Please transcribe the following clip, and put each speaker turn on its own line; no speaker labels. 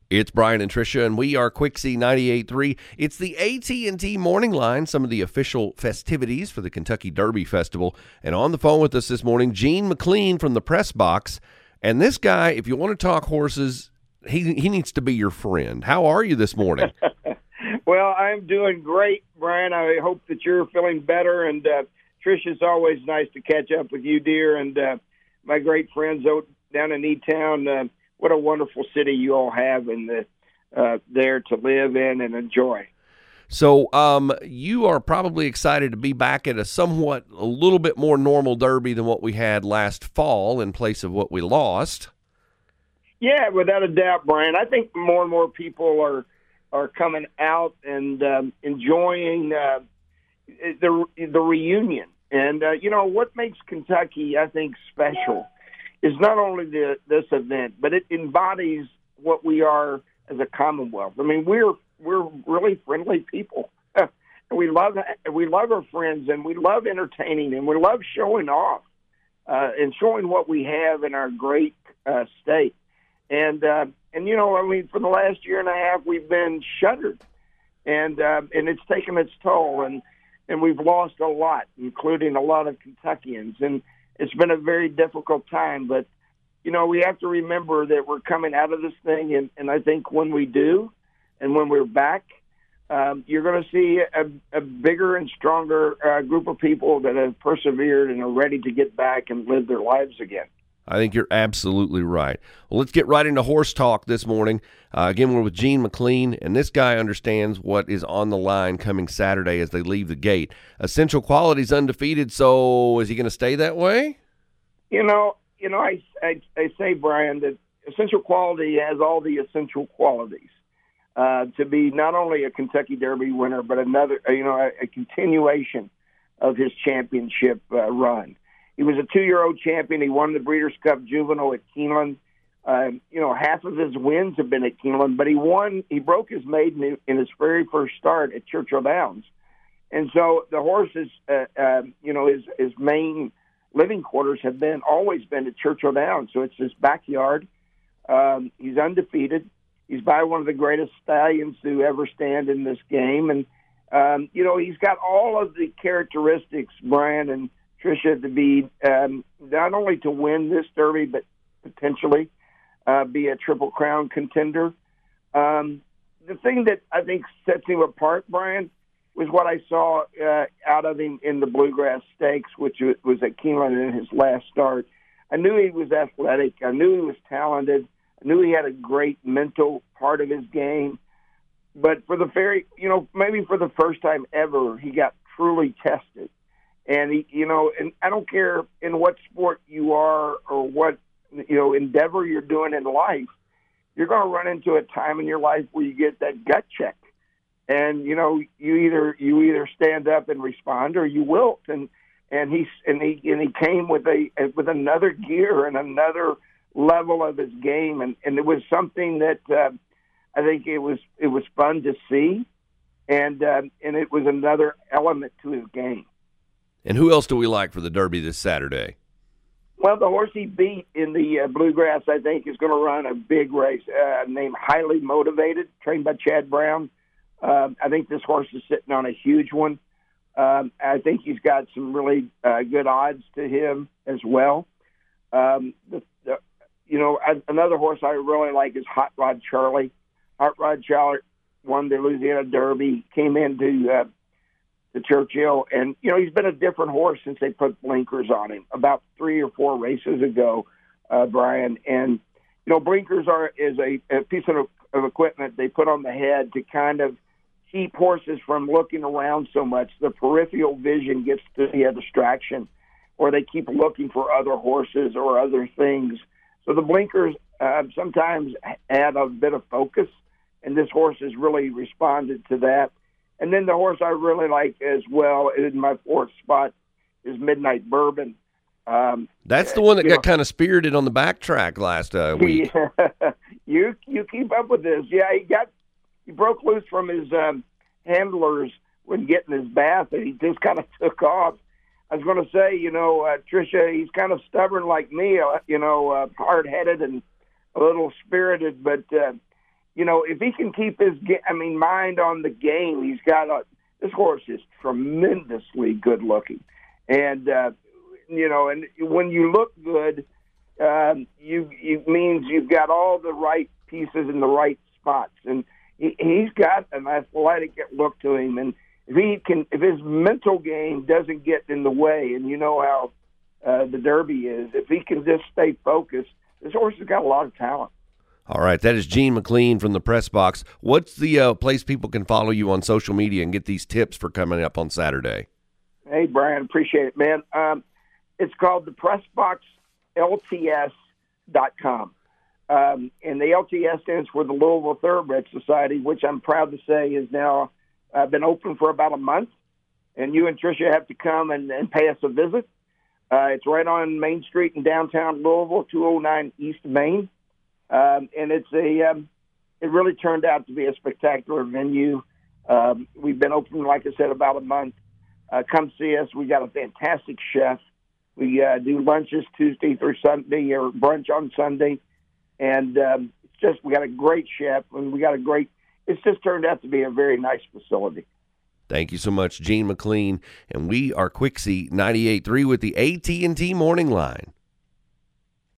It's Brian and Tricia, and we are Quixie 98.3. It's the AT&T Morning Line, some of the official festivities for the Kentucky Derby Festival. And on the phone with us this morning, Gene McLean from the press box. And this guy, if you want to talk horses, he needs to be your friend. How are you this morning?
Well, I'm doing great, Brian. I hope that you're feeling better. And Tricia, it's always nice to catch up with you, dear, and my great friends down in E-Town. What a wonderful city you all have there to live in and enjoy.
So you are probably excited to be back at a little bit more normal Derby than what we had last fall in place of what we lost.
Yeah, without a doubt, Brian. I think more and more people are coming out and enjoying the reunion. And, what makes Kentucky, I think, special is not only this event, but it embodies what we are as a Commonwealth. I mean, we're really friendly people. we love our friends, and we love entertaining, and we love showing off and showing what we have in our great state. And for the last year and a half, we've been shuttered, and it's taken its toll, and we've lost a lot, including a lot of Kentuckians, and it's been a very difficult time. But we have to remember that we're coming out of this thing, and I think when we do, and when we're back, you're going to see a bigger and stronger group of people that have persevered and are ready to get back and live their lives again.
I think you're absolutely right. Well, let's get right into horse talk this morning. Again, we're with Gene McLean, and this guy understands what is on the line coming Saturday as they leave the gate. Essential Quality's undefeated, so is he going to stay that way?
I say, Brian, that Essential Quality has all the essential qualities to be not only a Kentucky Derby winner, but a continuation of his championship run. He was a 2-year-old champion. He won the Breeders' Cup Juvenile at Keeneland. Half of his wins have been at Keeneland, but he broke his maiden in his very first start at Churchill Downs. And so the horse is, his main living quarters have always been at Churchill Downs. So it's his backyard. He's undefeated. He's by one of the greatest stallions to ever stand in this game. And, he's got all of the characteristics, Brian and Tricia, to be not only to win this Derby, but potentially be a Triple Crown contender. The thing that I think sets him apart, Brian, was what I saw out of him in the Bluegrass Stakes, which was at Keeneland in his last start. I knew he was athletic. I knew he was talented. I knew he had a great mental part of his game. But maybe for the first time ever, he got truly tested. And and I don't care in what sport you are or what endeavor you're doing in life, you're going to run into a time in your life where you get that gut check, and you either stand up and respond or you wilt. And he came with another gear and another level of his game, and it was something that I think it was fun to see, and it was another element to his game.
And who else do we like for the Derby this Saturday?
Well, the horse he beat in the Bluegrass, I think, is going to run a big race named Highly Motivated, trained by Chad Brown. I think this horse is sitting on a huge one. I think he's got some really good odds to him as well. Another horse I really like is Hot Rod Charlie. Hot Rod Charlie won the Louisiana Derby, came into the Churchill, and he's been a different horse since they put blinkers on him about 3 or 4 races ago, Brian. And blinkers is a piece of equipment they put on the head to kind of keep horses from looking around so much. The peripheral vision gets to be a distraction, or they keep looking for other horses or other things. So the blinkers sometimes add a bit of focus, and this horse has really responded to that. And then the horse I really like as well in my 4th spot is Midnight Bourbon.
That's the one that got kind of spirited on the backtrack last week.
You keep up with this. Yeah, he broke loose from his handlers when getting his bath, and he just kind of took off. I was going to say, Tricia, he's kind of stubborn like me, hard-headed and a little spirited, but if he can keep his mind on the game, he's got this horse is tremendously good looking, and and when you look good, it means you've got all the right pieces in the right spots, and he's got an athletic look to him, and if his mental game doesn't get in the way, and you know how the Derby is, if he can just stay focused, this horse has got a lot of talent.
All right, that is Gene McLean from the Press Box. What's the place people can follow you on social media and get these tips for coming up on Saturday?
Hey, Brian, appreciate it, man. It's called the PressBoxLTS.com. And the LTS stands for the Louisville Thoroughbred Society, which I'm proud to say is now been open for about a month. And you and Tricia have to come and pay us a visit. It's right on Main Street in downtown Louisville, 209 East Main. And it really turned out to be a spectacular venue. We've been open, like I said, about a month. Come see us. We got a fantastic chef. We do lunches Tuesday through Sunday or brunch on Sunday. And we got a great chef, and it's just turned out to be a very nice facility.
Thank you so much, Gene McLean. And we are Quixie 98.3 with the AT&T Morning Line.